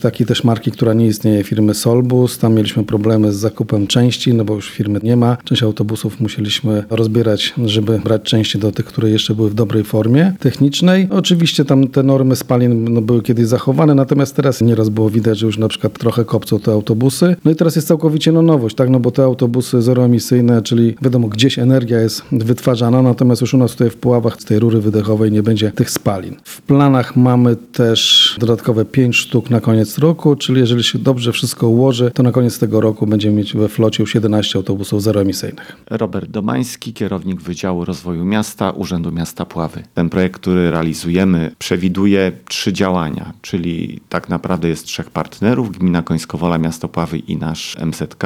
takiej też marki, która nie istnieje, firmy Solbus. Tam mieliśmy problemy z zakupem części, no bo już firmy nie ma. Część autobusów musieliśmy rozbierać, żeby brać części do tych, które jeszcze były w dobrej formie technicznej. Oczywiście tam te normy spalin były kiedyś zachowane, natomiast teraz nieraz było widać, że już na przykład trochę kopcą te autobusy. No i teraz jest całkowicie nowość, tak, no bo te autobusy zeroemisyjne, czyli wiadomo, gdzieś energia jest wytwarzana, natomiast już u nas tutaj w Puławach z tej rury wydechowej nie będzie tych spalin. W planach mamy też dodatkowe 5 sztuk na koniec roku, czyli jeżeli się dobrze wszystko ułoży, to na koniec tego roku będziemy mieć we flocie już 11 autobusów zeroemisyjnych. Robert Domański, kierownik Wydziału Rozwoju Miasta Urzędu Miasta Puławy. Ten projekt, który realizujemy, przewiduje 3 działania, czyli tak naprawdę jest 3 partnerów, Gmina Końskowola, Miasto Puławy i nasz MZK.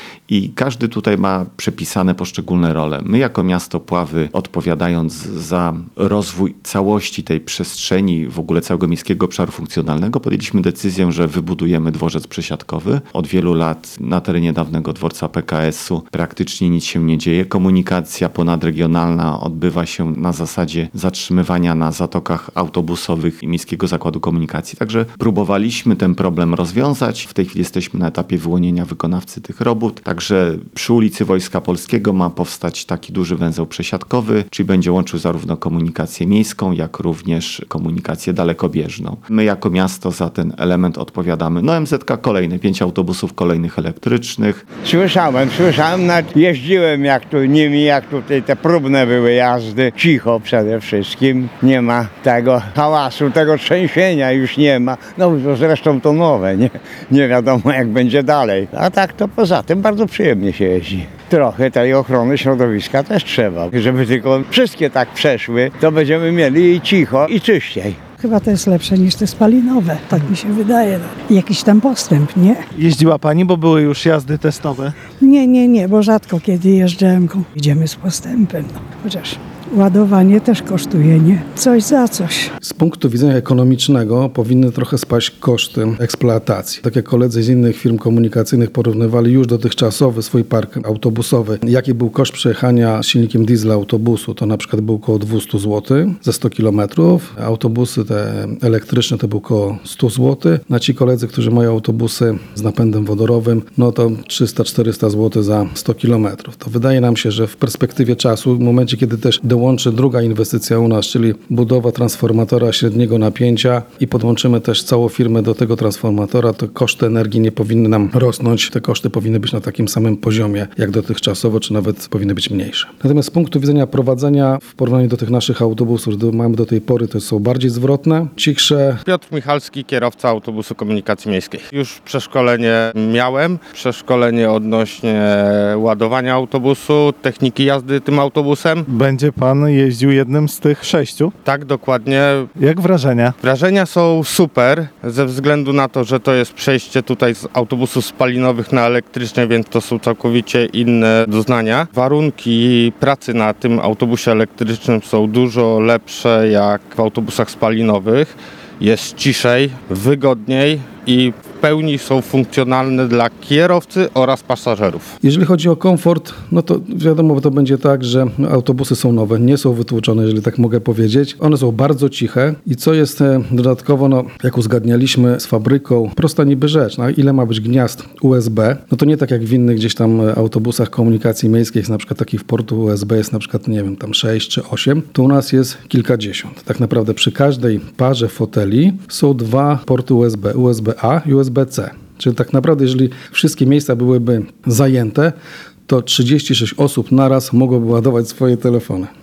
I każdy tutaj ma przepisane poszczególne role. My jako miasto Puławy, odpowiadając za rozwój całości tej przestrzeni, w ogóle całego miejskiego obszaru funkcjonalnego, podjęliśmy decyzję, że wybudujemy dworzec przesiadkowy. Od wielu lat na terenie dawnego dworca PKS-u praktycznie nic się nie dzieje. Komunikacja ponadregionalna odbywa się na zasadzie zatrzymywania na zatokach autobusowych i Miejskiego Zakładu Komunikacji. Także próbowaliśmy ten problem rozwiązać. W tej chwili jesteśmy na etapie wyłonienia wykonawcy tych robót. Także przy ulicy Wojska Polskiego ma powstać taki duży węzeł przesiadkowy, czyli będzie łączył zarówno komunikację miejską, jak również komunikację dalekobieżną. My jako miasto za ten element odpowiadamy. No MZK kolejne, 5 autobusów kolejnych elektrycznych. Słyszałem, nawet jeździłem jak tutaj te próbne były jazdy. Cicho przede wszystkim, nie ma tego hałasu, tego trzęsienia już nie ma. No zresztą to nowe, nie wiadomo jak będzie dalej. A tak to poza tym bardzo przyjemnie się jeździ. Trochę tej ochrony środowiska też trzeba. Żeby tylko wszystkie tak przeszły, to będziemy mieli i cicho, i czyściej. Chyba to jest lepsze niż te spalinowe, tak mi się wydaje. No. Jakiś tam postęp, nie? Jeździła Pani, bo były już jazdy testowe? Nie, bo rzadko kiedy jeżdżałem. Idziemy z postępem, no. Chociaż ładowanie też kosztuje, nie? Coś za coś. Z punktu widzenia ekonomicznego powinny trochę spaść koszty eksploatacji. Tak jak koledzy z innych firm komunikacyjnych porównywali już dotychczasowy swój park autobusowy, jaki był koszt przejechania z silnikiem diesla autobusu, to na przykład był około 200 zł za 100 km. Autobusy te elektryczne to był około 100 zł. Na ci koledzy, którzy mają autobusy z napędem wodorowym, no to 300-400 zł za 100 km. To wydaje nam się, że w perspektywie czasu, w momencie kiedy też dołączy druga inwestycja u nas, czyli budowa transformatora średniego napięcia i podłączymy też całą firmę do tego transformatora, to koszty energii nie powinny nam rosnąć. Te koszty powinny być na takim samym poziomie jak dotychczasowo, czy nawet powinny być mniejsze. Natomiast z punktu widzenia prowadzenia w porównaniu do tych naszych autobusów, które mamy do tej pory, to są bardziej zwrotne, cichsze. Piotr Michalski, kierowca autobusu komunikacji miejskiej. Już przeszkolenie miałem, przeszkolenie odnośnie ładowania autobusu, techniki jazdy tym autobusem. Będzie Pan jeździł jednym z tych 6? Tak, dokładnie. Jak wrażenia? Wrażenia są super, ze względu na to, że to jest przejście tutaj z autobusów spalinowych na elektryczne, więc to są całkowicie inne doznania. Warunki pracy na tym autobusie elektrycznym są dużo lepsze jak w autobusach spalinowych. Jest ciszej, wygodniej i w pełni są funkcjonalne dla kierowcy oraz pasażerów. Jeżeli chodzi o komfort, no to wiadomo, to będzie tak, że autobusy są nowe, nie są wytłuczone, jeżeli tak mogę powiedzieć. One są bardzo ciche i co jest dodatkowo, no jak uzgadnialiśmy z fabryką, prosta niby rzecz, no ile ma być gniazd USB, no to nie tak jak w innych gdzieś tam autobusach komunikacji miejskiej, na przykład takich portów USB jest na przykład, nie wiem, tam 6 czy 8, to u nas jest kilkadziesiąt. Tak naprawdę przy każdej parze foteli są 2 porty USB-A i USB-C. Czyli tak naprawdę, jeżeli wszystkie miejsca byłyby zajęte, to 36 osób naraz mogłoby ładować swoje telefony.